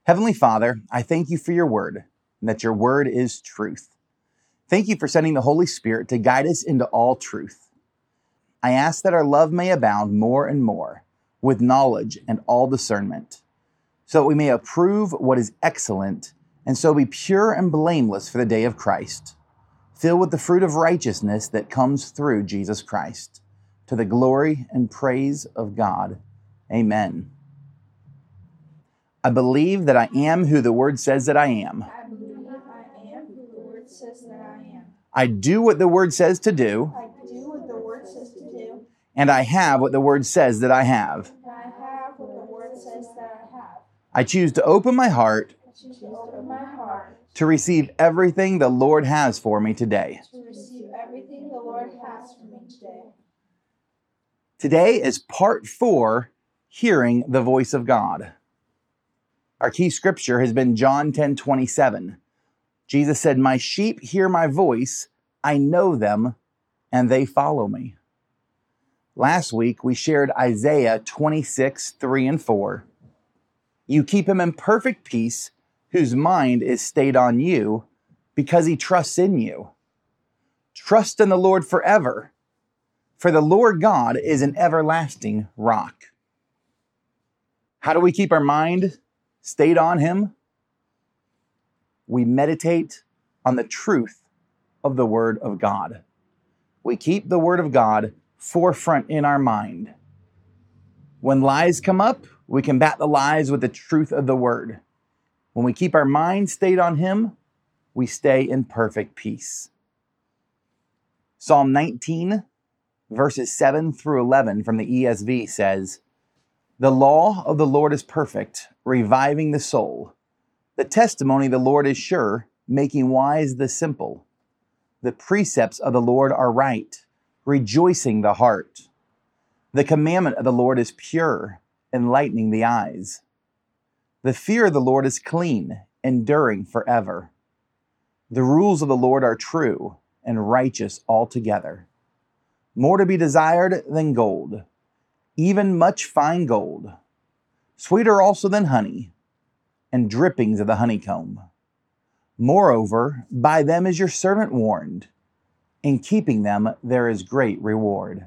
Heavenly Father, I thank you for your word, and that your word is truth. Thank you for sending the Holy Spirit to guide us into all truth. I ask that our love may abound more and more with knowledge and all discernment, so that we may approve what is excellent and so be pure and blameless for the day of Christ, filled with the fruit of righteousness that comes through Jesus Christ, to the glory and praise of God. Amen. I believe that I am who the Word says that I am. I believe I am who the Word says that I am. I do what the Word says to do. I do what the Word says to do. And I have what the Word says that I have. And I have what the Word says that I have. I choose to open my heart I choose to open my heart to receive everything the Lord has for me today. to receive everything the Lord has for me today. Today is part 4, Hearing the Voice of God. Our key scripture has been John 10:27. Jesus said, "My sheep hear my voice, I know them, and they follow me." Last week, we shared Isaiah 26:3 and 4. You keep him in perfect peace, whose mind is stayed on you, because he trusts in you. Trust in the Lord forever, for the Lord God is an everlasting rock. How do we keep our mind stayed on him? We meditate on the truth of the Word of God. We keep the Word of God forefront in our mind. When lies come up, we combat the lies with the truth of the Word. When we keep our mind stayed on him, we stay in perfect peace. Psalm 19, verses 7 through 11 from the ESV says, "The law of the Lord is perfect, reviving the soul. The testimony of the Lord is sure, making wise the simple. The precepts of the Lord are right, rejoicing the heart. The commandment of the Lord is pure, enlightening the eyes. The fear of the Lord is clean, enduring forever. The rules of the Lord are true and righteous altogether. More to be desired than gold, even much fine gold. Sweeter also than honey, and drippings of the honeycomb. Moreover, by them is your servant warned. In keeping them there is great reward."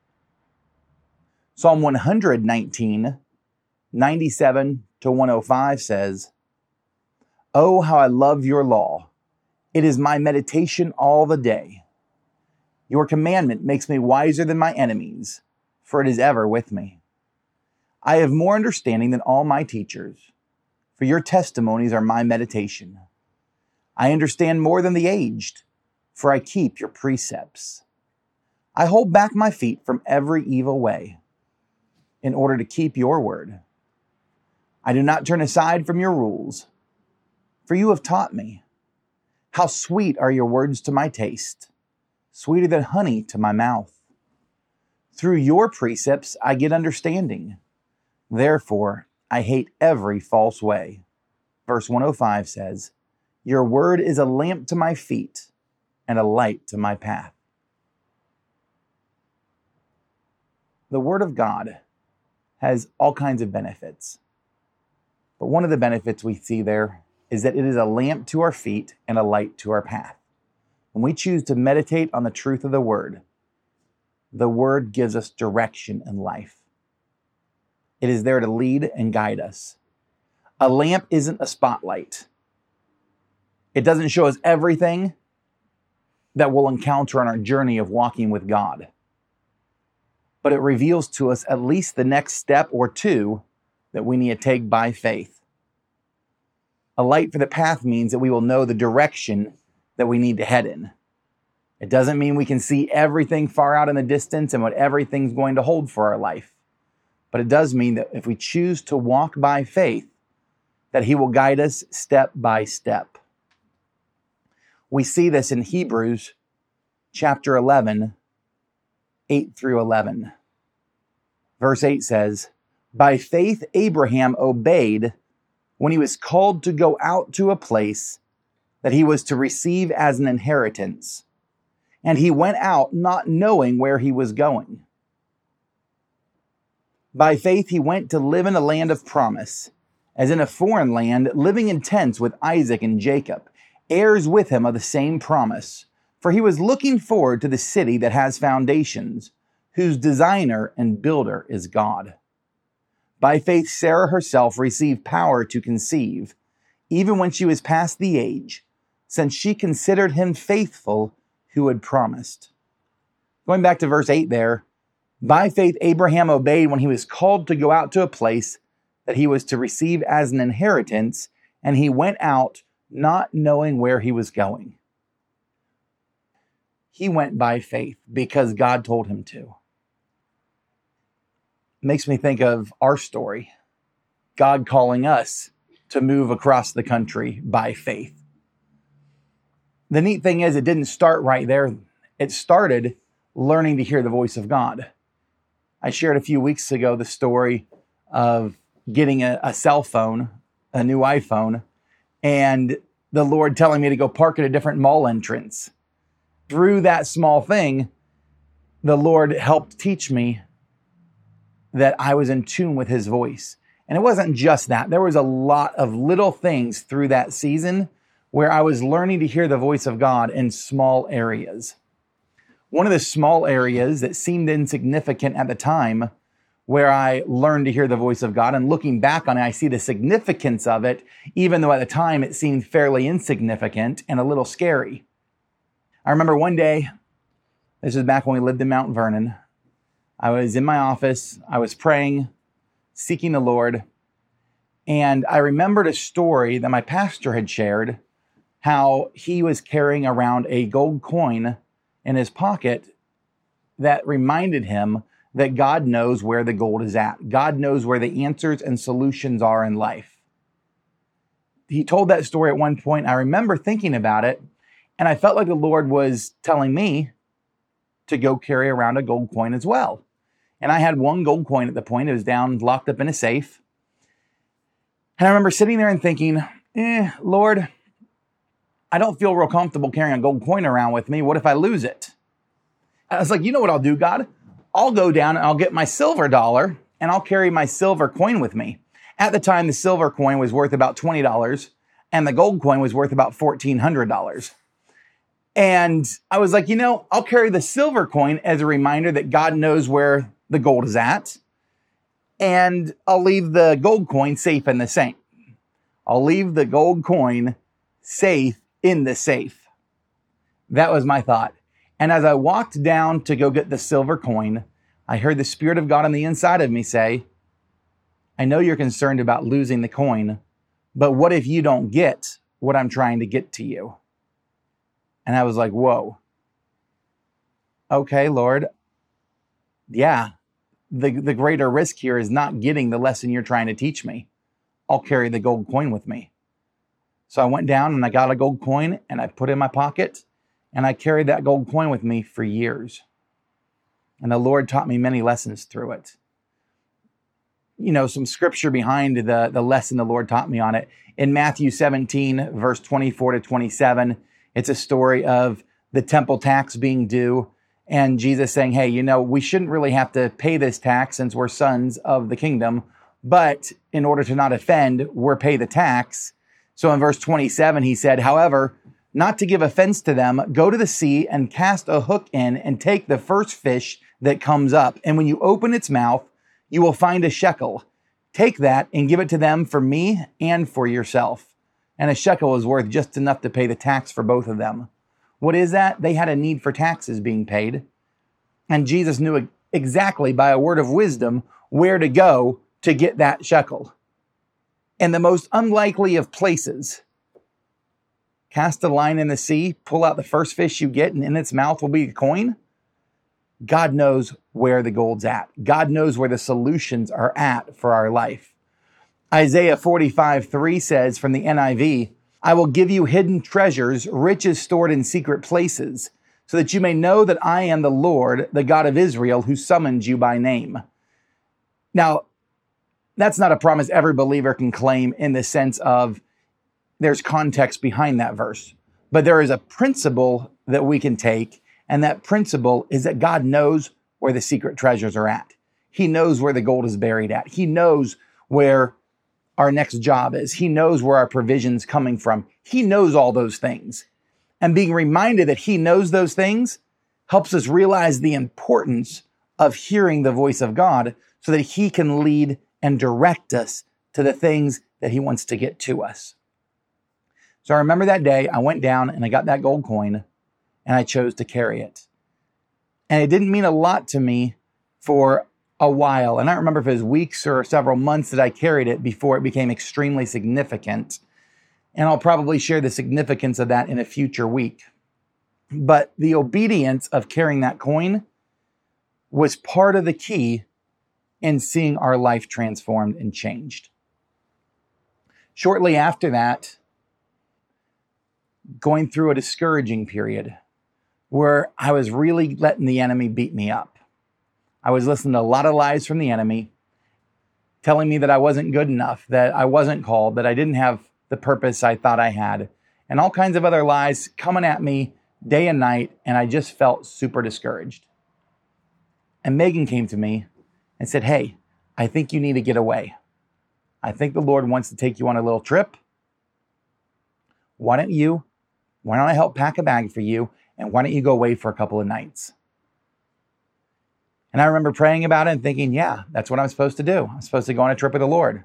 Psalm 119, 97 to 105 says, "Oh, how I love your law. It is my meditation all the day. Your commandment makes me wiser than my enemies, for it is ever with me. I have more understanding than all my teachers, for your testimonies are my meditation. I understand more than the aged, for I keep your precepts. I hold back my feet from every evil way, in order to keep your word. I do not turn aside from your rules, for you have taught me. How sweet are your words to my taste, sweeter than honey to my mouth. Through your precepts I get understanding. Therefore, I hate every false way." Verse 105 says, "Your word is a lamp to my feet and a light to my path." The Word of God has all kinds of benefits. But one of the benefits we see there is that it is a lamp to our feet and a light to our path. When we choose to meditate on the truth of the Word gives us direction in life. It is there to lead and guide us. A lamp isn't a spotlight. It doesn't show us everything that we'll encounter on our journey of walking with God. But it reveals to us at least the next step or two that we need to take by faith. A light for the path means that we will know the direction that we need to head in. It doesn't mean we can see everything far out in the distance and what everything's going to hold for our life. But it does mean that if we choose to walk by faith, that he will guide us step by step. We see this in Hebrews chapter 11, 8 through 11. Verse 8 says, "By faith Abraham obeyed when he was called to go out to a place that he was to receive as an inheritance. And he went out not knowing where he was going. By faith he went to live in a land of promise, as in a foreign land, living in tents with Isaac and Jacob, heirs with him of the same promise. For he was looking forward to the city that has foundations, whose designer and builder is God. By faith, Sarah herself received power to conceive, even when she was past the age, since she considered him faithful who had promised. Going back to verse 8 there, by faith, Abraham obeyed when he was called to go out to a place that he was to receive as an inheritance, and he went out not knowing where he was going. He went by faith because God told him to. Makes me think of our story. God calling us to move across the country by faith. The neat thing is, it didn't start right there. It started learning to hear the voice of God. I shared a few weeks ago the story of getting a cell phone, a new iPhone, and the Lord telling me to go park at a different mall entrance. Through that small thing, the Lord helped teach me that I was in tune with his voice. And it wasn't just that. There was a lot of little things through that season where I was learning to hear the voice of God in small areas. One of the small areas that seemed insignificant at the time, where I learned to hear the voice of God, and looking back on it, I see the significance of it, even though at the time it seemed fairly insignificant and a little scary. I remember one day, this was back when we lived in Mount Vernon, I was in my office, I was praying, seeking the Lord, and I remembered a story that my pastor had shared, how he was carrying around a gold coin in his pocket that reminded him that God knows where the gold is at. God knows where the answers and solutions are in life. He told that story at one point. I remember thinking about it, and I felt like the Lord was telling me to go carry around a gold coin as well. And I had one gold coin at the point. It was down, locked up in a safe. And I remember sitting there and thinking, Lord, I don't feel real comfortable carrying a gold coin around with me. What if I lose it? I was like, you know what I'll do, God? I'll go down and I'll get my silver dollar and I'll carry my silver coin with me. At the time, the silver coin was worth about $20 and the gold coin was worth about $1,400. And I was like, I'll carry the silver coin as a reminder that God knows where the gold is at. And I'll leave the gold coin safe in the safe. I'll leave the gold coin safe in the safe. That was my thought. And as I walked down to go get the silver coin, I heard the Spirit of God on the inside of me say, I know you're concerned about losing the coin, but what if you don't get what I'm trying to get to you? And I was like, whoa. Okay, Lord. Yeah, the greater risk here is not getting the lesson you're trying to teach me. I'll carry the gold coin with me. So I went down and I got a gold coin and I put it in my pocket. And I carried that gold coin with me for years. And the Lord taught me many lessons through it. Some scripture behind the lesson the Lord taught me on it. In Matthew 17, verse 24 to 27, it's a story of the temple tax being due. And Jesus saying, hey, we shouldn't really have to pay this tax since we're sons of the kingdom. But in order to not offend, we're pay the tax. So in verse 27, he said, however, not to give offense to them, go to the sea and cast a hook in and take the first fish that comes up. And when you open its mouth, you will find a shekel. Take that and give it to them for me and for yourself. And a shekel is worth just enough to pay the tax for both of them. What is that? They had a need for taxes being paid. And Jesus knew exactly by a word of wisdom where to go to get that shekel. In the most unlikely of places, cast a line in the sea, pull out the first fish you get, and in its mouth will be a coin. God knows where the gold's at. God knows where the solutions are at for our life. Isaiah 45:3 says from the NIV, I will give you hidden treasures, riches stored in secret places, so that you may know that I am the Lord, the God of Israel, who summoned you by name. Now, that's not a promise every believer can claim in the sense of there's context behind that verse. But there is a principle that we can take, and that principle is that God knows where the secret treasures are at. He knows where the gold is buried at. He knows where our next job is. He knows where our provision's coming from. He knows all those things. And being reminded that he knows those things helps us realize the importance of hearing the voice of God so that he can lead and direct us to the things that he wants to get to us. So I remember that day I went down and I got that gold coin and I chose to carry it. And it didn't mean a lot to me for a while. And I don't remember if it was weeks or several months that I carried it before it became extremely significant. And I'll probably share the significance of that in a future week. But the obedience of carrying that coin was part of the key in seeing our life transformed and changed. Shortly after that, going through a discouraging period where I was really letting the enemy beat me up. I was listening to a lot of lies from the enemy, telling me that I wasn't good enough, that I wasn't called, that I didn't have the purpose I thought I had, and all kinds of other lies coming at me day and night, and I just felt super discouraged. And Megan came to me and said, "Hey, I think you need to get away. I think the Lord wants to take you on a little trip. Why don't I help pack a bag for you, and why don't you go away for a couple of nights?" And I remember praying about it and thinking, yeah, that's what I'm supposed to do. I'm supposed to go on a trip with the Lord.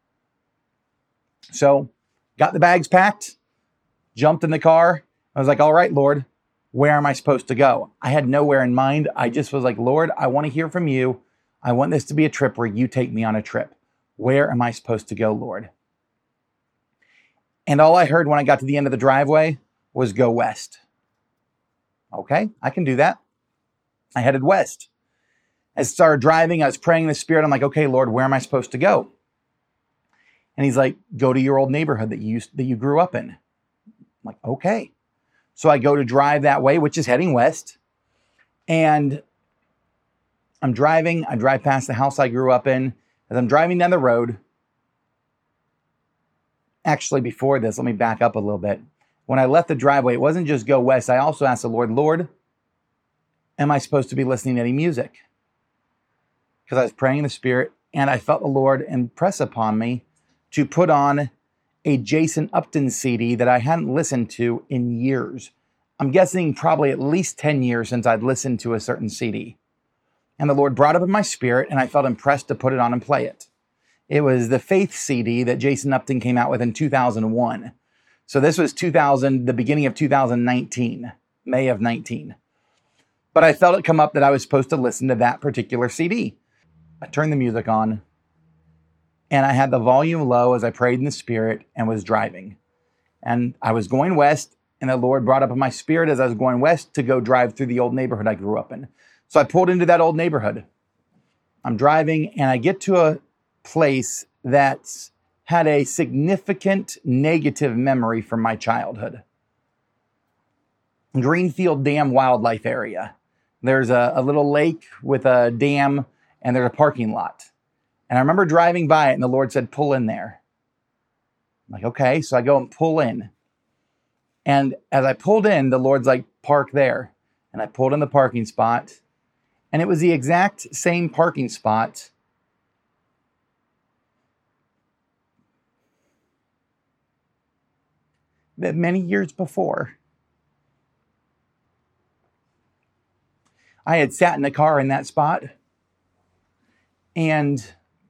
So got the bags packed, jumped in the car. I was like, all right, Lord, where am I supposed to go? I had nowhere in mind. I just was like, Lord, I want to hear from you. I want this to be a trip where you take me on a trip. Where am I supposed to go, Lord? And all I heard when I got to the end of the driveway was go west. Okay, I can do that. I headed west. As I started driving, I was praying in the Spirit. I'm like, okay, Lord, where am I supposed to go? And he's like, go to your old neighborhood that you grew up in. I'm like, okay. So I go to drive that way, which is heading west. And I'm driving. I drive past the house I grew up in. As I'm driving down the road, actually before this, let me back up a little bit. When I left the driveway, it wasn't just go west. I also asked the Lord, am I supposed to be listening to any music? Because I was praying in the Spirit, and I felt the Lord impress upon me to put on a Jason Upton CD that I hadn't listened to in years. I'm guessing probably at least 10 years since I'd listened to a certain CD. And the Lord brought it up in my spirit, and I felt impressed to put it on and play it. It was the Faith CD that Jason Upton came out with in 2001. So this was the beginning of 2019, May of 19. But I felt it come up that I was supposed to listen to that particular CD. I turned the music on, and I had the volume low as I prayed in the Spirit and was driving. And I was going west, and the Lord brought up in my spirit as I was going west to go drive through the old neighborhood I grew up in. So I pulled into that old neighborhood. I'm driving, and I get to a place that had a significant negative memory from my childhood. Greenfield Dam Wildlife Area. There's a little lake with a dam, and there's a parking lot. And I remember driving by it, and the Lord said, pull in there. I'm like, okay. So I go and pull in. And as I pulled in, the Lord's like, park there. And I pulled in the parking spot. And it was the exact same parking spot that many years before I had sat in the car in that spot. And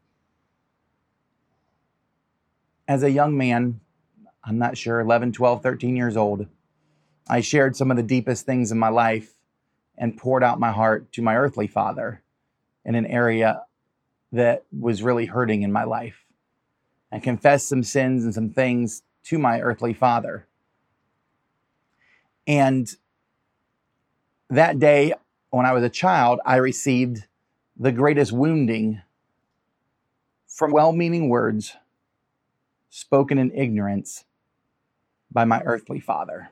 as a young man, I'm not sure, 11, 12, 13 years old, I shared some of the deepest things in my life and poured out my heart to my earthly father in an area that was really hurting in my life, and confessed some sins and some things to my earthly father. And that day, when I was a child, I received the greatest wounding from well-meaning words spoken in ignorance by my earthly father.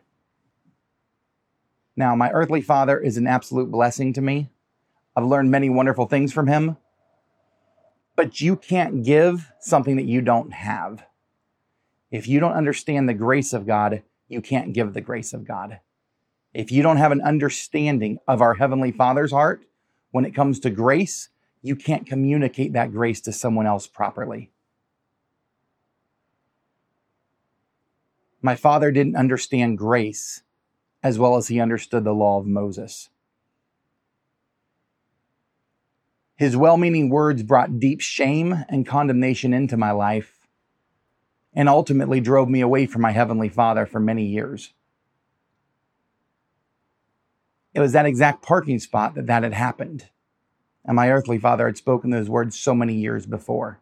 Now, my earthly father is an absolute blessing to me. I've learned many wonderful things from him. But you can't give something that you don't have. If you don't understand the grace of God, you can't give the grace of God. If you don't have an understanding of our Heavenly Father's heart, when it comes to grace, you can't communicate that grace to someone else properly. My father didn't understand grace as well as he understood the law of Moses. His well-meaning words brought deep shame and condemnation into my life and ultimately drove me away from my Heavenly Father for many years. It was that exact parking spot that had happened. And my earthly father had spoken those words so many years before.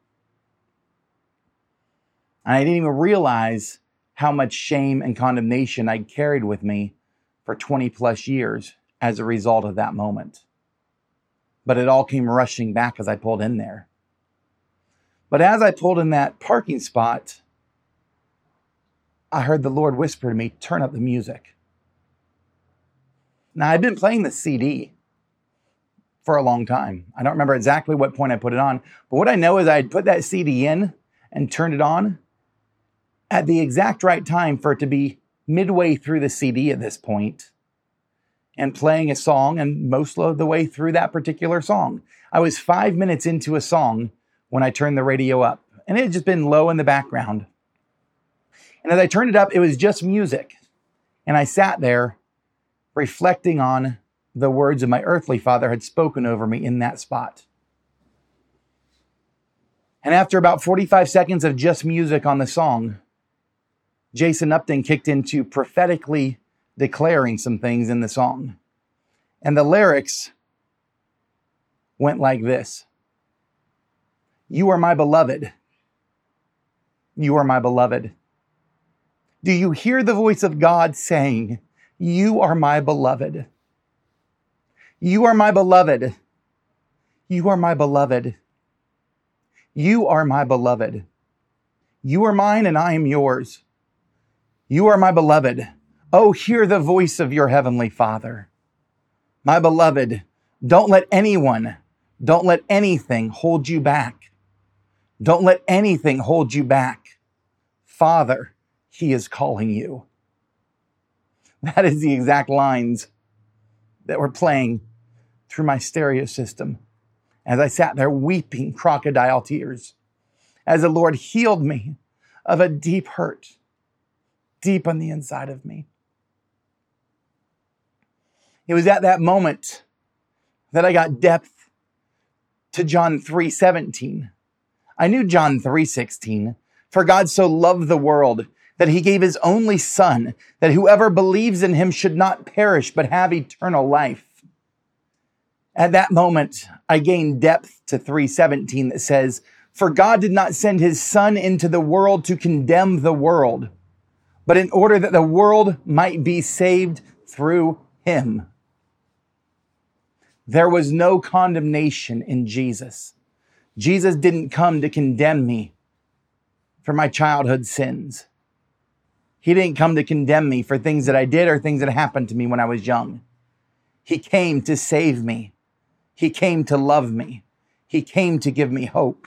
And I didn't even realize how much shame and condemnation I'd carried with me for 20 plus years as a result of that moment. But it all came rushing back as I pulled in there. But as I pulled in that parking spot, I heard the Lord whisper to me, turn up the music. Now, I'd been playing the CD for a long time. I don't remember exactly what point I put it on, but what I know is I had put that CD in and turned it on at the exact right time for it to be midway through the CD at this point and playing a song, and most of the way through that particular song. I was 5 minutes into a song when I turned the radio up, and it had just been low in the background. And as I turned it up, it was just music. And I sat there reflecting on the words that my earthly father had spoken over me in that spot. And after about 45 seconds of just music on the song, Jason Upton kicked into prophetically declaring some things in the song. And the lyrics went like this. You are my beloved. You are my beloved. Do you hear the voice of God saying, you are my beloved? You are my beloved. You are my beloved. You are my beloved. You are mine and I am yours. You are my beloved. Oh, hear the voice of your heavenly Father. My beloved, don't let anyone, don't let anything hold you back. Don't let anything hold you back. Father, He is calling you. That is the exact lines that were playing through my stereo system as I sat there weeping crocodile tears, as the Lord healed me of a deep hurt, deep on the inside of me. It was at that moment that I got depth to John 3:17. I knew John 3:16. For God so loved the world that He gave His only Son, that whoever believes in Him should not perish but have eternal life. At that moment, I gained depth to 3:17 that says, for God did not send His Son into the world to condemn the world, but in order that the world might be saved through Him. There was no condemnation in Jesus. Jesus didn't come to condemn me for my childhood sins. He didn't come to condemn me for things that I did or things that happened to me when I was young. He came to save me. He came to love me. He came to give me hope.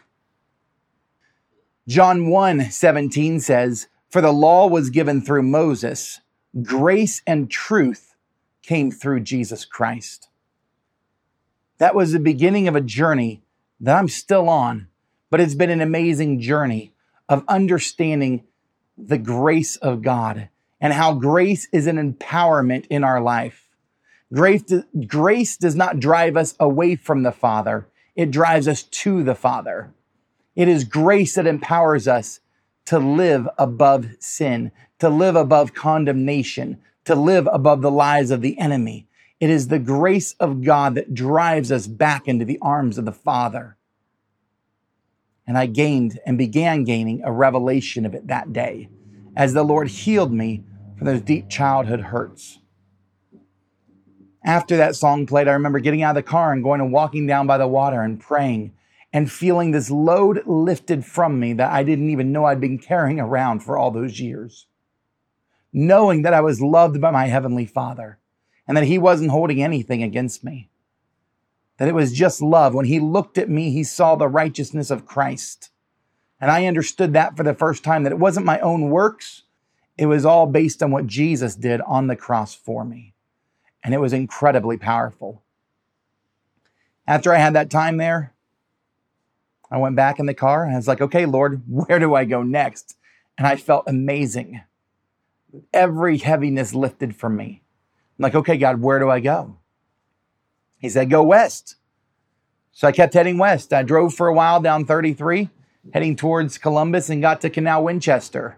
John 1:17 says, for the law was given through Moses, grace and truth came through Jesus Christ. That was the beginning of a journey that I'm still on, but it's been an amazing journey of understanding the grace of God and how grace is an empowerment in our life. Grace does not drive us away from the Father. It drives us to the Father. It is grace that empowers us to live above sin, to live above condemnation, to live above the lies of the enemy. It is the grace of God that drives us back into the arms of the Father. And I gained and began gaining a revelation of it that day as the Lord healed me from those deep childhood hurts. After that song played, I remember getting out of the car and going and walking down by the water and praying and feeling this load lifted from me that I didn't even know I'd been carrying around for all those years. Knowing that I was loved by my Heavenly Father and that He wasn't holding anything against me. That it was just love. When He looked at me, He saw the righteousness of Christ. And I understood that for the first time, that it wasn't my own works. It was all based on what Jesus did on the cross for me. And it was incredibly powerful. After I had that time there, I went back in the car and I was like, okay, Lord, where do I go next? And I felt amazing. every heaviness lifted from me. I'm like, okay, God, where do I go? He said, go west. So I kept heading west. I drove for a while down 33, heading towards Columbus, and got to Canal Winchester.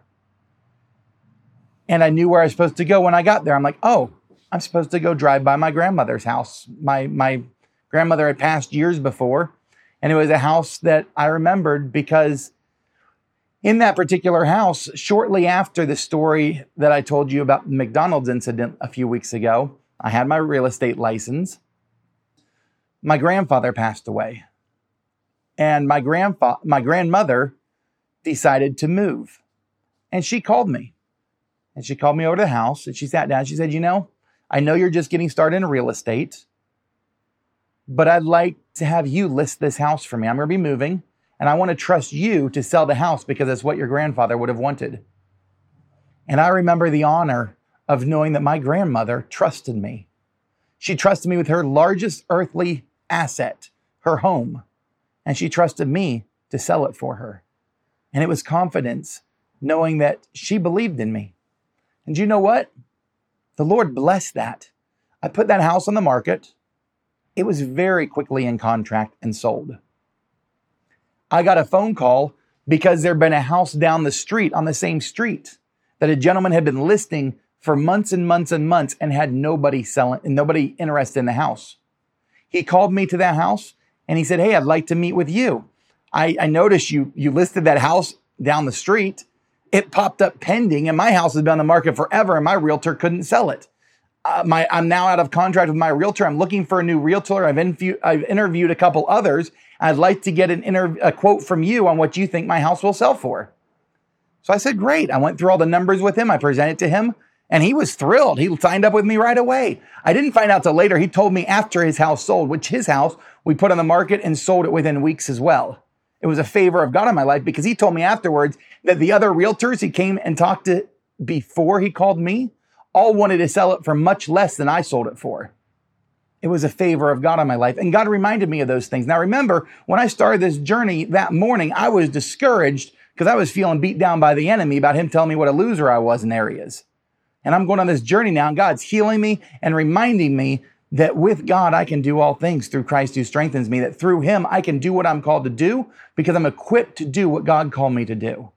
And I knew where I was supposed to go when I got there. I'm like, oh, I'm supposed to go drive by my grandmother's house. My grandmother had passed years before, and it was a house that I remembered because in that particular house, shortly after the story that I told you about the McDonald's incident a few weeks ago, I had my real estate license. My grandfather passed away, and my grandmother decided to move, and she called me. And she called me over to the house, and she sat down. She said, I know you're just getting started in real estate, but I'd like to have you list this house for me. I'm going to be moving, and I want to trust you to sell the house because that's what your grandfather would have wanted. And I remember the honor of knowing that my grandmother trusted me. She trusted me with her largest earthly asset, her home, and she trusted me to sell it for her. And it was confidence, knowing that she believed in me. And you know what? The Lord blessed that. I put that house on the market. It was very quickly in contract and sold. I got a phone call because there'd been a house down the street on the same street that a gentleman had been listing for months and months and months and had nobody selling and nobody interested in the house. He called me to that house and he said, hey, I'd like to meet with you. I noticed you listed that house down the street. It popped up pending, and my house has been on the market forever, and my realtor couldn't sell it. I'm now out of contract with my realtor. I'm looking for a new realtor. I've interviewed a couple others. I'd like to get a quote from you on what you think my house will sell for. So I said, great. I went through all the numbers with him. I presented to him, and he was thrilled. He signed up with me right away. I didn't find out till later. He told me after his house sold, which his house we put on the market and sold it within weeks as well. It was a favor of God in my life because he told me afterwards that the other realtors he came and talked to before he called me all wanted to sell it for much less than I sold it for. It was a favor of God in my life. And God reminded me of those things. Now remember, when I started this journey that morning, I was discouraged because I was feeling beat down by the enemy about him telling me what a loser I was in areas. And I'm going on this journey now, and God's healing me and reminding me that with God, I can do all things through Christ who strengthens me, that through him, I can do what I'm called to do because I'm equipped to do what God called me to do.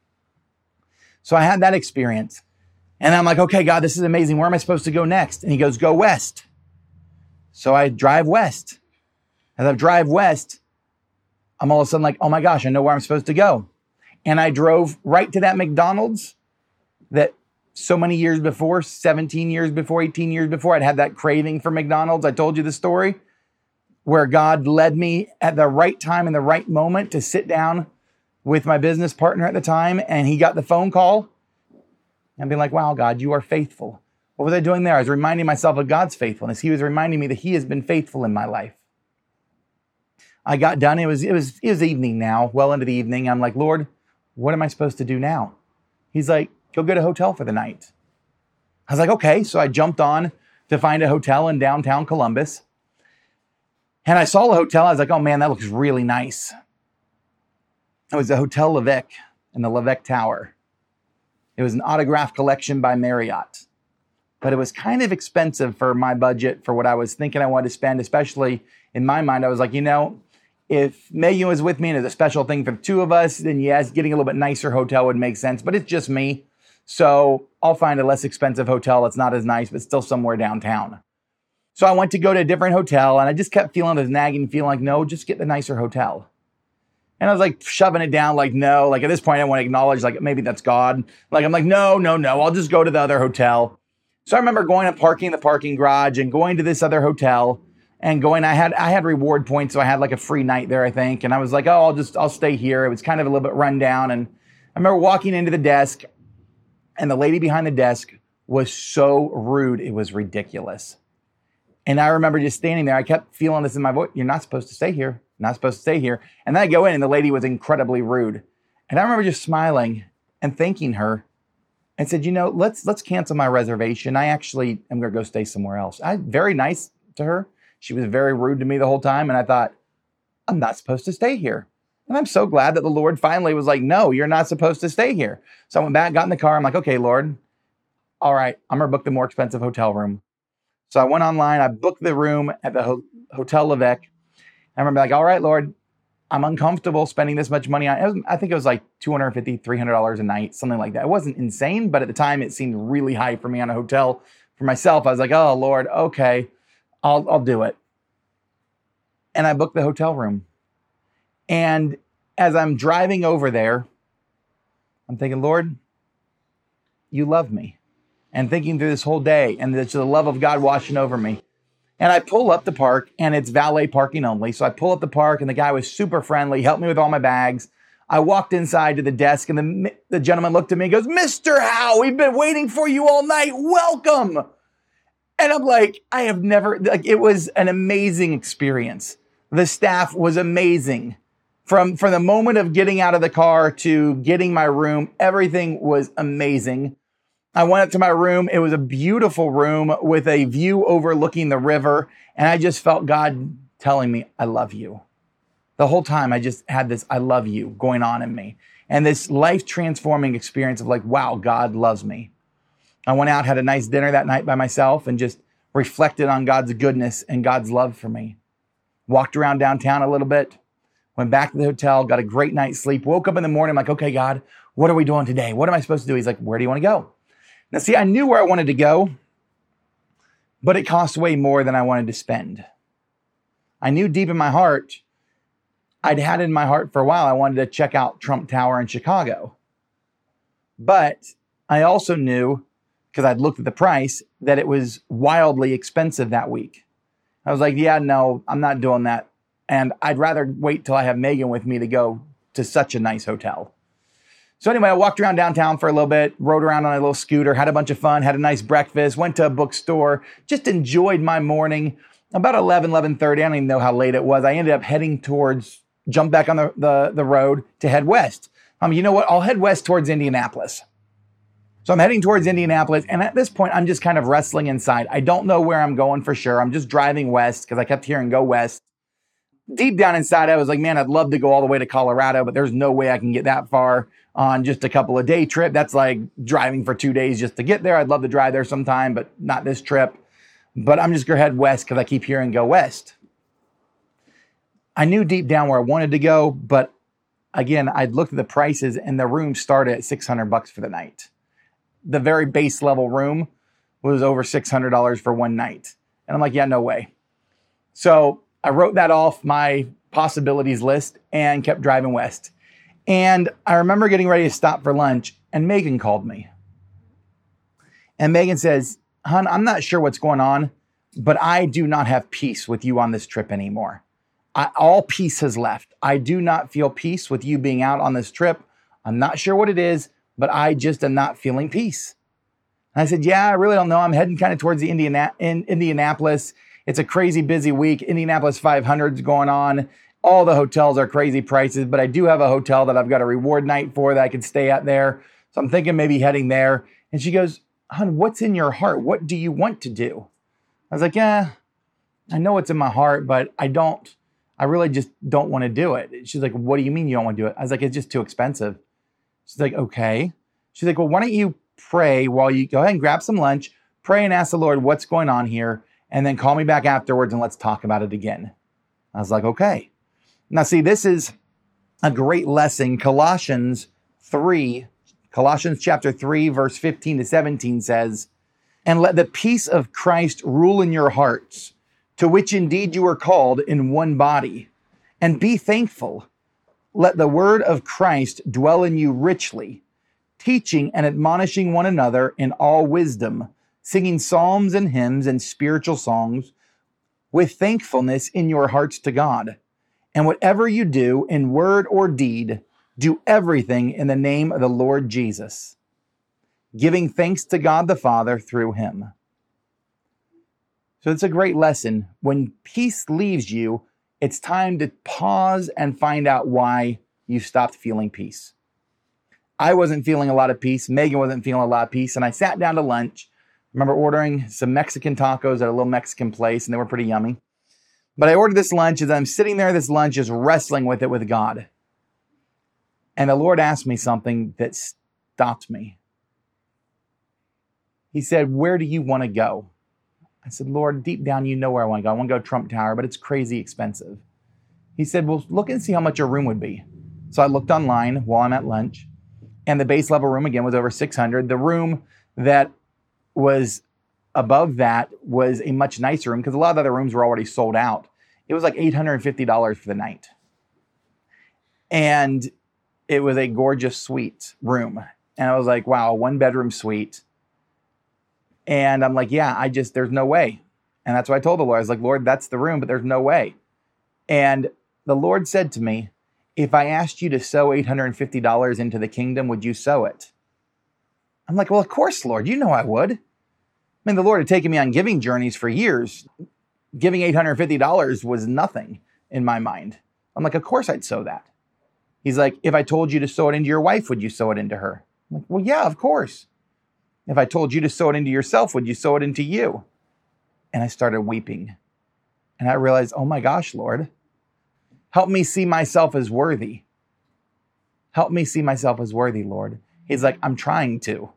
So I had that experience, and I'm like, okay, God, this is amazing. Where am I supposed to go next? And he goes, go west. So I drive west. As I drive west, I'm all of a sudden like, oh my gosh, I know where I'm supposed to go. And I drove right to that McDonald's that so many years before, 17 years before, 18 years before, I'd had that craving for McDonald's. I told you the story where God led me at the right time and the right moment to sit down with my business partner at the time. And he got the phone call and be like, wow, God, you are faithful. What was I doing there? I was reminding myself of God's faithfulness. He was reminding me that he has been faithful in my life. I got done. It was evening now, well into the evening. I'm like, Lord, what am I supposed to do now? He's like, go get a hotel for the night. I was like, okay. So I jumped on to find a hotel in downtown Columbus. And I saw a hotel. I was like, oh man, that looks really nice. It was the Hotel Levesque in the Levesque Tower. It was an autograph collection by Marriott. But it was kind of expensive for my budget, for what I was thinking I wanted to spend, especially in my mind. I was like, if Megan was with me and it's a special thing for the two of us, then yes, getting a little bit nicer hotel would make sense. But it's just me. So I'll find a less expensive hotel that's not as nice, but still somewhere downtown. So I went to go to a different hotel, and I just kept feeling this nagging feeling like, no, just get the nicer hotel. And I was like shoving it down like, no. Like at this point, I want to acknowledge like maybe that's God. Like I'm like, no. I'll just go to the other hotel. So I remember going and parking in the parking garage and going to this other hotel and going. I had reward points, so I had like a free night there, I think. And I was like, oh, I'll stay here. It was kind of a little bit run down. And I remember walking into the desk, and the lady behind the desk was so rude, it was ridiculous. And I remember just standing there. I kept feeling this in my voice. You're not supposed to stay here. Not supposed to stay here. And then I go in, and the lady was incredibly rude. And I remember just smiling and thanking her and said, let's cancel my reservation. I actually am going to go stay somewhere else. Very nice to her. She was very rude to me the whole time. And I thought, I'm not supposed to stay here. And I'm so glad that the Lord finally was like, no, you're not supposed to stay here. So I went back, got in the car. I'm like, okay, Lord, all right, I'm going to book the more expensive hotel room. So I went online, I booked the room at the Hotel Levesque. I remember like, all right, Lord, I'm uncomfortable spending this much money on it. I think it was like $250, $300 a night, something like that. It wasn't insane, but at the time it seemed really high for me on a hotel. For myself, I was like, oh, Lord, okay, I'll do it. And I booked the hotel room. And as I'm driving over there, I'm thinking, Lord, you love me. And thinking through this whole day, and it's the love of God washing over me. And I pull up the park, and it's valet parking only. So I pull up the park, and the guy was super friendly, helped me with all my bags. I walked inside to the desk, and the gentleman looked at me and goes, Mr. Howe, we've been waiting for you all night. Welcome. And I'm like, I have never, like, it was an amazing experience. The staff was amazing. From the moment of getting out of the car to getting my room, everything was amazing. I went up to my room. It was a beautiful room with a view overlooking the river. And I just felt God telling me, I love you. The whole time I just had this, I love you going on in me. And this life transforming experience of like, wow, God loves me. I went out, had a nice dinner that night by myself and just reflected on God's goodness and God's love for me. Walked around downtown a little bit, went back to the hotel, got a great night's sleep, woke up in the morning. I'm like, okay, God, what are we doing today? What am I supposed to do? He's like, where do you want to go? Now, see, I knew where I wanted to go, but it cost way more than I wanted to spend. I knew deep in my heart, I'd had it in my heart for a while, I wanted to check out Trump Tower in Chicago. But I also knew, because I'd looked at the price, that it was wildly expensive that week. I was like, yeah, no, I'm not doing that. And I'd rather wait till I have Megan with me to go to such a nice hotel. So anyway, I walked around downtown for a little bit, rode around on a little scooter, had a bunch of fun, had a nice breakfast, went to a bookstore, just enjoyed my morning. About 11:30, I don't even know how late it was. I ended up heading jump back on the road to head west. You know what? I'll head west towards Indianapolis. So I'm heading towards Indianapolis. And at this point, I'm just kind of wrestling inside. I don't know where I'm going for sure. I'm just driving west because I kept hearing go west. Deep down inside, I was like, man, I'd love to go all the way to Colorado, but there's no way I can get that far on just a couple of day trip. That's like driving for 2 days just to get there. I'd love to drive there sometime, but not this trip. But I'm just going to head west because I keep hearing go west. I knew deep down where I wanted to go, but again, I'd looked at the prices and the room started at $600 for the night. The very base level room was over $600 for one night. And I'm like, yeah, no way. So I wrote that off my possibilities list and kept driving west. And I remember getting ready to stop for lunch and Megan called me. And Megan says, hon, I'm not sure what's going on, but I do not have peace with you on this trip anymore. All peace has left. I do not feel peace with you being out on this trip. I'm not sure what it is, but I just am not feeling peace. And I said, yeah, I really don't know. I'm heading kind of towards the Indianapolis. It's a crazy busy week. Indianapolis 500 is going on. All the hotels are crazy prices, but I do have a hotel that I've got a reward night for that I could stay at there. So I'm thinking maybe heading there. And she goes, hon, what's in your heart? What do you want to do? I was like, yeah, I know what's in my heart, but I really just don't want to do it. She's like, what do you mean you don't want to do it? I was like, it's just too expensive. She's like, okay. She's like, well, why don't you pray while you go ahead and grab some lunch, pray and ask the Lord what's going on here, and then call me back afterwards and let's talk about it again. I was like, okay. Now, see, this is a great lesson. Colossians chapter 3, verse 15 to 17 says, and let the peace of Christ rule in your hearts, to which indeed you are called in one body, and be thankful. Let the word of Christ dwell in you richly, teaching and admonishing one another in all wisdom, singing psalms and hymns and spiritual songs with thankfulness in your hearts to God. And whatever you do in word or deed, do everything in the name of the Lord Jesus, giving thanks to God the Father through him. So it's a great lesson. When peace leaves you, it's time to pause and find out why you stopped feeling peace. I wasn't feeling a lot of peace. Megan wasn't feeling a lot of peace. And I sat down to lunch. I remember ordering some Mexican tacos at a little Mexican place, and they were pretty yummy. But I ordered this lunch. As I'm sitting there, this lunch is wrestling with it with God. And the Lord asked me something that stopped me. He said, where do you want to go? I said, Lord, deep down, you know where I want to go. I want to go to Trump Tower, but it's crazy expensive. He said, well, look and see how much your room would be. So I looked online while I'm at lunch, and the base level room again was over $600. The room that was above that was a much nicer room because a lot of the other rooms were already sold out. It was like $850 for the night. And it was a gorgeous suite room. And I was like, wow, a 1-bedroom suite. And I'm like, yeah, there's no way. And that's what I told the Lord. I was like, Lord, that's the room, but there's no way. And the Lord said to me, if I asked you to sow $850 into the kingdom, would you sow it? I'm like, well, of course, Lord, you know I would. I mean, the Lord had taken me on giving journeys for years. Giving $850 was nothing in my mind. I'm like, of course I'd sow that. He's like, if I told you to sow it into your wife, would you sow it into her? I'm like, well, yeah, of course. If I told you to sow it into yourself, would you sow it into you? And I started weeping. And I realized, oh my gosh, Lord, help me see myself as worthy. Help me see myself as worthy, Lord. He's like, I'm trying to.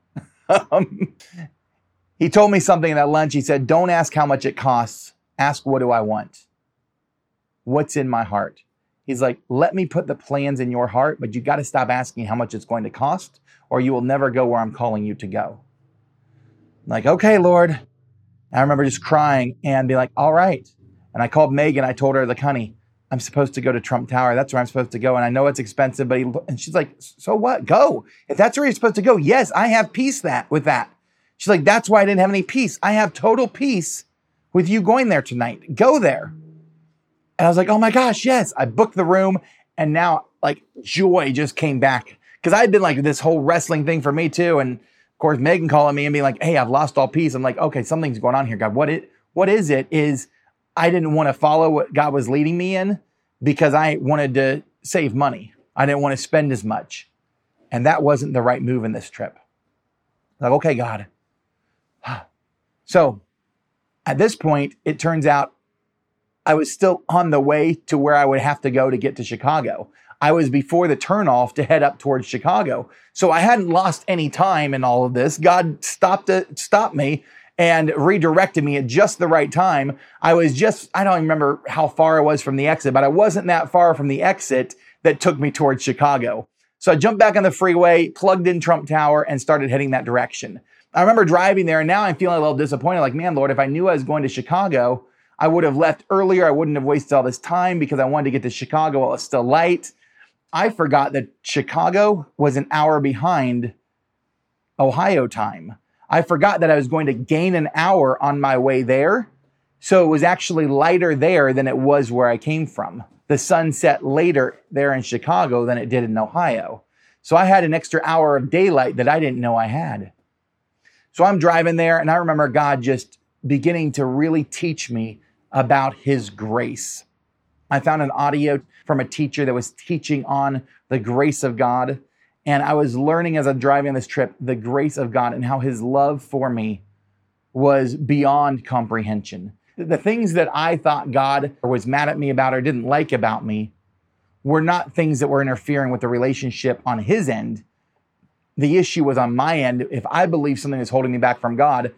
He told me something at lunch. He said, don't ask how much it costs. Ask, what do I want? What's in my heart? He's like, let me put the plans in your heart, but you got to stop asking how much it's going to cost, or you will never go where I'm calling you to go. I'm like, okay, Lord. I remember just crying and be like, all right. And I called Megan. I told her, like, honey, I'm supposed to go to Trump Tower. That's where I'm supposed to go. And I know it's expensive, but and she's like, so what? Go. If that's where you're supposed to go, yes, I have peace with that. She's like, that's why I didn't have any peace. I have total peace with you going there tonight. Go there. And I was like, oh my gosh, yes. I booked the room, and now like joy just came back. Because I had been like this whole wrestling thing for me too. And of course, Megan calling me and being like, hey, I've lost all peace. I'm like, okay, something's going on here, God. What is it? Is I didn't want to follow what God was leading me in because I wanted to save money. I didn't want to spend as much. And that wasn't the right move in this trip. Like, okay, God. So at this point, it turns out I was still on the way to where I would have to go to get to Chicago. I was before the turnoff to head up towards Chicago. So I hadn't lost any time in all of this. God stopped me and redirected me at just the right time. I don't even remember how far I was from the exit, but I wasn't that far from the exit that took me towards Chicago. So I jumped back on the freeway, plugged in Trump Tower, and started heading that direction. I remember driving there, and now I'm feeling a little disappointed. Like, man, Lord, if I knew I was going to Chicago, I would have left earlier. I wouldn't have wasted all this time because I wanted to get to Chicago while it's still light. I forgot that Chicago was an hour behind Ohio time. I forgot that I was going to gain an hour on my way there. So it was actually lighter there than it was where I came from. The sun set later there in Chicago than it did in Ohio. So I had an extra hour of daylight that I didn't know I had. So I'm driving there, and I remember God just beginning to really teach me about his grace. I found an audio from a teacher that was teaching on the grace of God. And I was learning as I'm driving on this trip, the grace of God and how his love for me was beyond comprehension. The things that I thought God was mad at me about or didn't like about me were not things that were interfering with the relationship on his end. The issue was on my end. If I believe something is holding me back from God,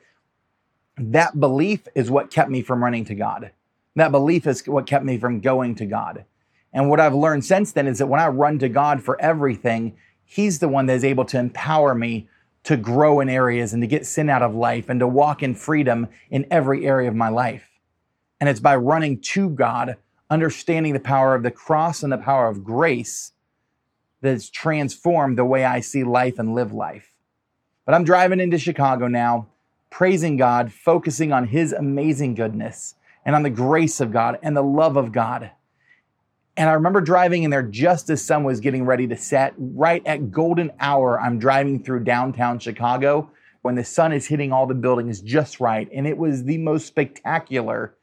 that belief is what kept me from running to God. That belief is what kept me from going to God. And what I've learned since then is that when I run to God for everything, he's the one that is able to empower me to grow in areas and to get sin out of life and to walk in freedom in every area of my life. And it's by running to God, understanding the power of the cross and the power of grace that's transformed the way I see life and live life. But I'm driving into Chicago now, praising God, focusing on his amazing goodness and on the grace of God and the love of God. And I remember driving in there just as sun was getting ready to set. Right at golden hour, I'm driving through downtown Chicago when the sun is hitting all the buildings just right. And it was the most spectacular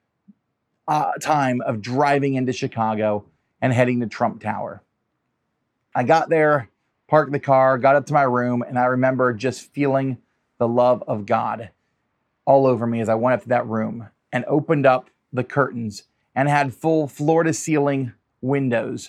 time of driving into Chicago and heading to Trump Tower. I got there, parked the car, got up to my room, and I remember just feeling the love of God all over me as I went up to that room and opened up the curtains and had full floor-to-ceiling windows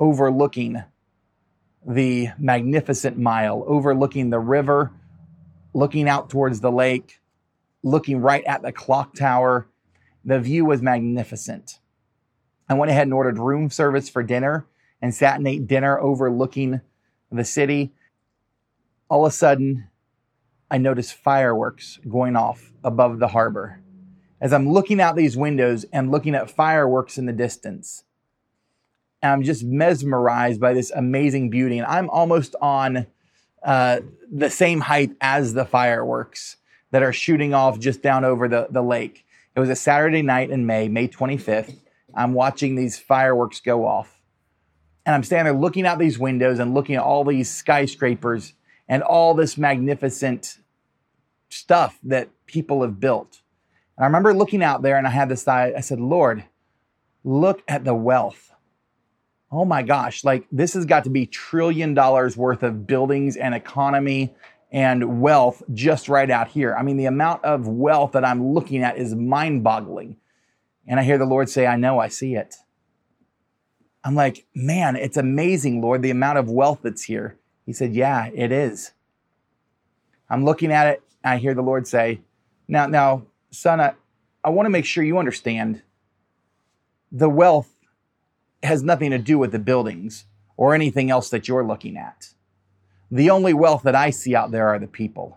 overlooking the Magnificent Mile, overlooking the river, looking out towards the lake, looking right at the clock tower. The view was magnificent. I went ahead and ordered room service for dinner and sat and ate dinner overlooking the city. All of a sudden, I noticed fireworks going off above the harbor. As I'm looking out these windows and looking at fireworks in the distance, and I'm just mesmerized by this amazing beauty. And I'm almost on the same height as the fireworks that are shooting off just down over the lake. It was a Saturday night in May 25th. I'm watching these fireworks go off. And I'm standing there looking out these windows and looking at all these skyscrapers and all this magnificent stuff that people have built. And I remember looking out there and I had this thought, I said, Lord, look at the wealth. Oh my gosh, like this has got to be $1 trillion worth of buildings and economy and wealth just right out here. I mean, the amount of wealth that I'm looking at is mind-boggling. And I hear the Lord say, I know, I see it. I'm like, man, it's amazing, Lord, the amount of wealth that's here. He said, yeah, it is. I'm looking at it, and I hear the Lord say, now, son, I want to make sure you understand the wealth has nothing to do with the buildings or anything else that you're looking at. The only wealth that I see out there are the people.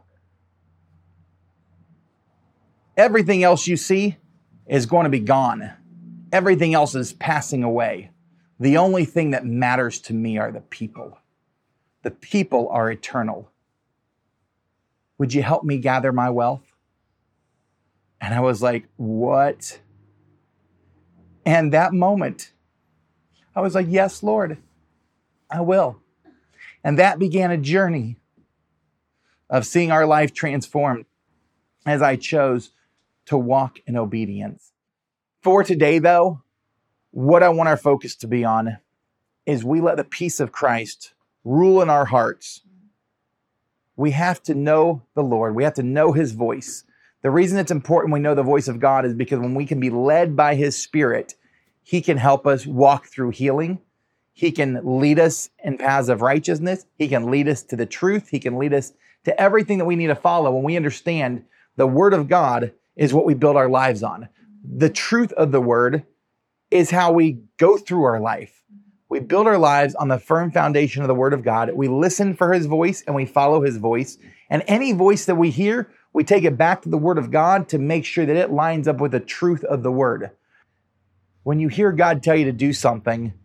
Everything else you see is going to be gone. Everything else is passing away. The only thing that matters to me are the people. The people are eternal. Would you help me gather my wealth? And I was like, what? And that moment, I was like, yes, Lord, I will. And that began a journey of seeing our life transformed as I chose to walk in obedience. For today, though, what I want our focus to be on is we let the peace of Christ rule in our hearts. We have to know the Lord. We have to know his voice. The reason it's important we know the voice of God is because when we can be led by his Spirit, he can help us walk through healing. He can lead us in paths of righteousness. He can lead us to the truth. He can lead us to everything that we need to follow when we understand the Word of God is what we build our lives on. The truth of the Word is how we go through our life. We build our lives on the firm foundation of the Word of God. We listen for his voice and we follow his voice. And any voice that we hear, we take it back to the Word of God to make sure that it lines up with the truth of the Word. When you hear God tell you to do something,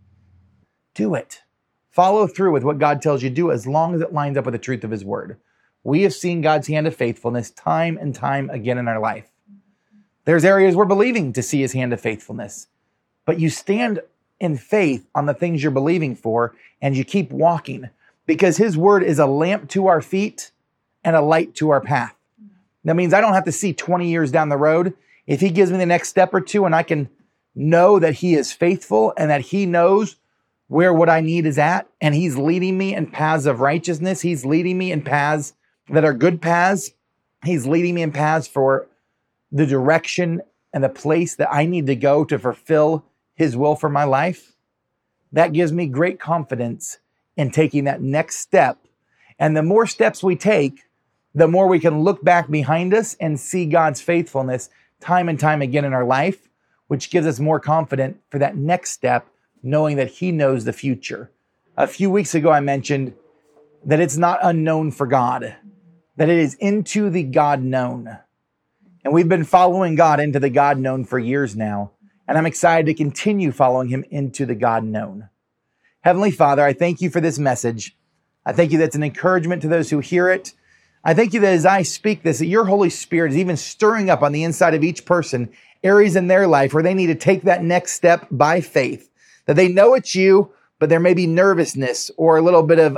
do it. Follow through with what God tells you to do as long as it lines up with the truth of his Word. We have seen God's hand of faithfulness time and time again in our life. There's areas we're believing to see his hand of faithfulness, but you stand in faith on the things you're believing for and you keep walking because his Word is a lamp to our feet and a light to our path. That means I don't have to see 20 years down the road. If he gives me the next step or two and I can know that he is faithful and that he knows where what I need is at, and he's leading me in paths of righteousness. He's leading me in paths that are good paths. He's leading me in paths for the direction and the place that I need to go to fulfill his will for my life. That gives me great confidence in taking that next step. And the more steps we take, the more we can look back behind us and see God's faithfulness time and time again in our life, which gives us more confidence for that next step, knowing that he knows the future. A few weeks ago, I mentioned that it's not unknown for God, that it is into the God known. And we've been following God into the God known for years now. And I'm excited to continue following him into the God known. Heavenly Father, I thank you for this message. I thank you that it's an encouragement to those who hear it. I thank you that as I speak this, that your Holy Spirit is even stirring up on the inside of each person areas in their life where they need to take that next step by faith, that they know it's you, but there may be nervousness or a little bit of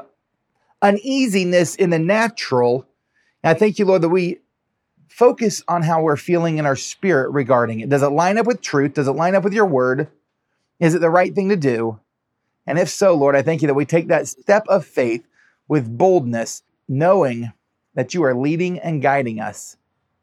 uneasiness in the natural. And I thank you, Lord, that we focus on how we're feeling in our spirit regarding it. Does it line up with truth? Does it line up with your word? Is it the right thing to do? And if so, Lord, I thank you that we take that step of faith with boldness, knowing that you are leading and guiding us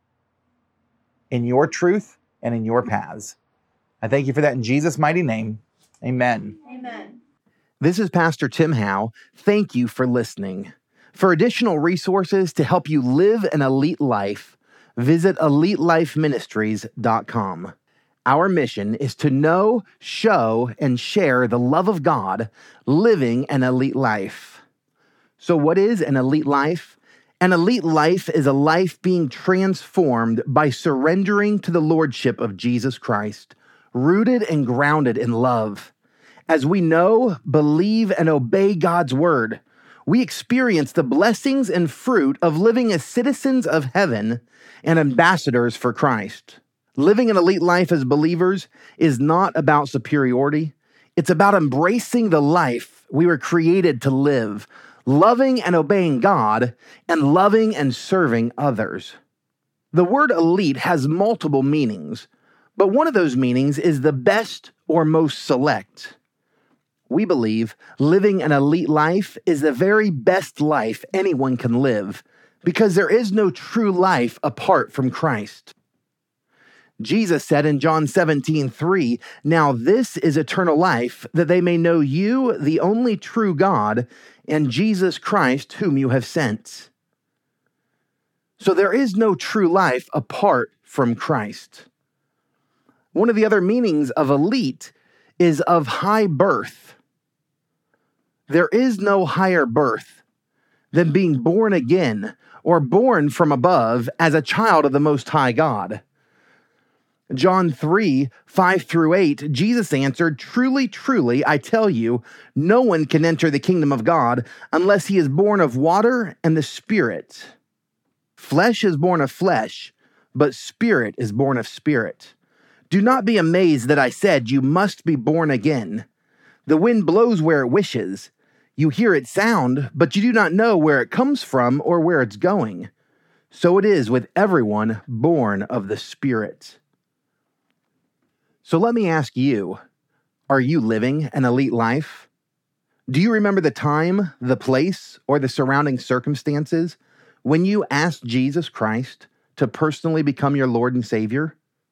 in your truth and in your paths. I thank you for that in Jesus' mighty name. Amen. Amen. This is Pastor Tim Howe. Thank you for listening. For additional resources to help you live an elite life, visit elitelifeministries.com. Our mission is to know, show, and share the love of God, living an elite life. So what is an elite life? An elite life is a life being transformed by surrendering to the lordship of Jesus Christ, rooted and grounded in love. As we know, believe, and obey God's word, we experience the blessings and fruit of living as citizens of heaven and ambassadors for Christ. Living an elite life as believers is not about superiority. It's about embracing the life we were created to live, loving and obeying God, and loving and serving others. The word elite has multiple meanings, but one of those meanings is the best or most select. We believe living an elite life is the very best life anyone can live, because there is no true life apart from Christ. Jesus said in John 17:3, "Now this is eternal life, that they may know you, the only true God, and Jesus Christ, whom you have sent." So there is no true life apart from Christ. One of the other meanings of elite is of high birth. There is no higher birth than being born again or born from above as a child of the Most High God. John 3:5-8, Jesus answered, "Truly, truly, I tell you, no one can enter the kingdom of God unless he is born of water and the Spirit. Flesh is born of flesh, but spirit is born of spirit. Do not be amazed that I said you must be born again. The wind blows where it wishes. You hear its sound, but you do not know where it comes from or where it's going. So it is with everyone born of the Spirit." So let me ask you, are you living an elite life? Do you remember the time, the place, or the surrounding circumstances when you asked Jesus Christ to personally become your Lord and Savior?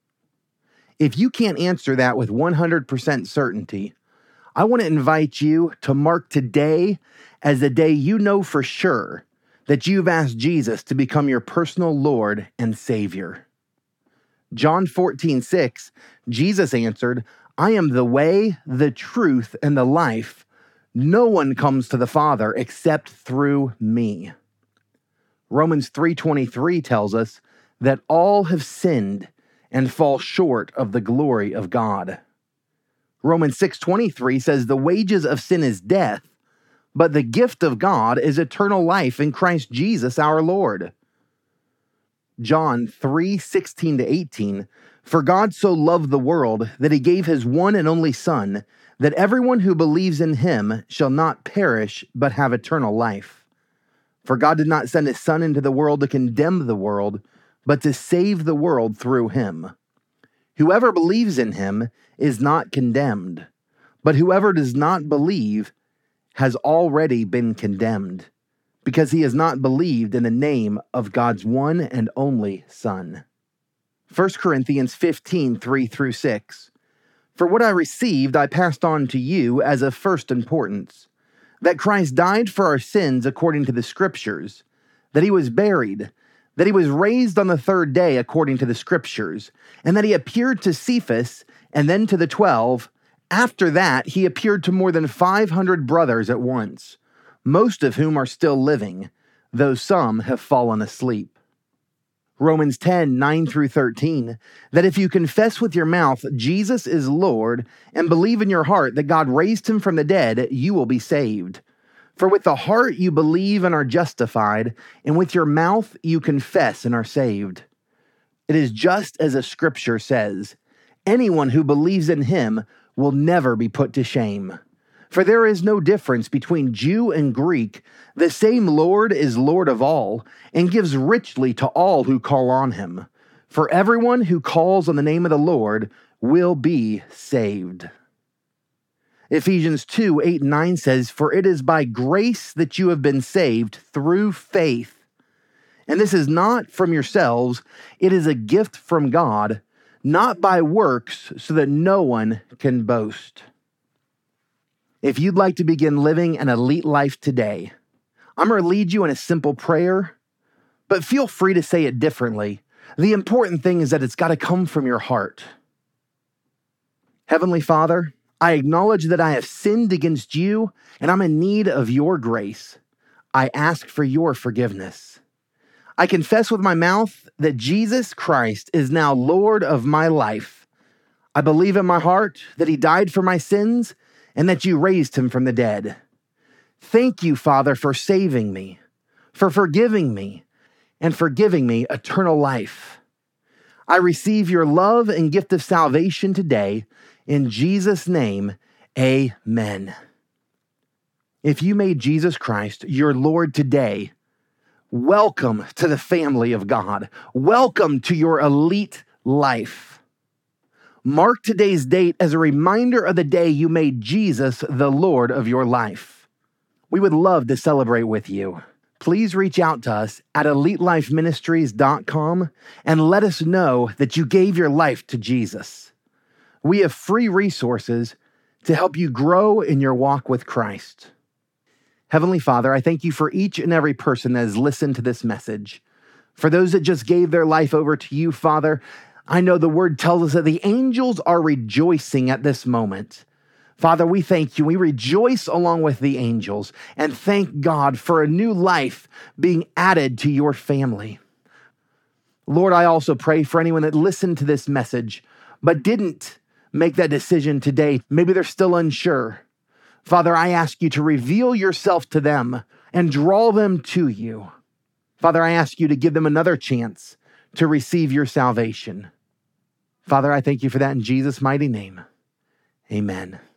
If you can't answer that with 100% certainty, I want to invite you to mark today as the day you know for sure that you've asked Jesus to become your personal Lord and Savior. John 14:6, Jesus answered, "I am the way, the truth, and the life. No one comes to the Father except through me." Romans 3:23 tells us that all have sinned and fall short of the glory of God. Romans 6:23 says the wages of sin is death, but the gift of God is eternal life in Christ Jesus our Lord. John 3:16-18, "For God so loved the world that he gave his one and only Son, that everyone who believes in him shall not perish but have eternal life. For God did not send his Son into the world to condemn the world, but to save the world through him. Whoever believes in him is not condemned, but whoever does not believe has already been condemned, because he has not believed in the name of God's one and only Son." 1 Corinthians 15:3-6, "For what I received I passed on to you as of first importance, that Christ died for our sins according to the Scriptures, that he was buried, that he was raised on the third day according to the Scriptures, and that he appeared to Cephas and then to the 12. After that, he appeared to more than 500 brothers at once, most of whom are still living, though some have fallen asleep." Romans 10:9-13, "That if you confess with your mouth Jesus is Lord and believe in your heart that God raised him from the dead, you will be saved. For with the heart you believe and are justified, and with your mouth you confess and are saved. It is just as a scripture says, anyone who believes in him will never be put to shame. For there is no difference between Jew and Greek. The same Lord is Lord of all, and gives richly to all who call on him. For everyone who calls on the name of the Lord will be saved." Ephesians 2:8-9 says, "For it is by grace that you have been saved through faith. And this is not from yourselves, it is a gift from God, not by works, so that no one can boast." If you'd like to begin living an elite life today, I'm going to lead you in a simple prayer, but feel free to say it differently. The important thing is that it's got to come from your heart. Heavenly Father, I acknowledge that I have sinned against you and I'm in need of your grace. I ask for your forgiveness. I confess with my mouth that Jesus Christ is now Lord of my life. I believe in my heart that he died for my sins and that you raised him from the dead. Thank you, Father, for saving me, for forgiving me, and for giving me eternal life. I receive your love and gift of salvation today. In Jesus' name, amen. If you made Jesus Christ your Lord today, welcome to the family of God. Welcome to your elite life. Mark today's date as a reminder of the day you made Jesus the Lord of your life. We would love to celebrate with you. Please reach out to us at elitelifeministries.com and let us know that you gave your life to Jesus. We have free resources to help you grow in your walk with Christ. Heavenly Father, I thank you for each and every person that has listened to this message. For those that just gave their life over to you, Father, I know the word tells us that the angels are rejoicing at this moment. Father, we thank you. We rejoice along with the angels and thank God for a new life being added to your family. Lord, I also pray for anyone that listened to this message but didn't make that decision today. Maybe they're still unsure. Father, I ask you to reveal yourself to them and draw them to you. Father, I ask you to give them another chance to receive your salvation. Father, I thank you for that in Jesus' mighty name. Amen.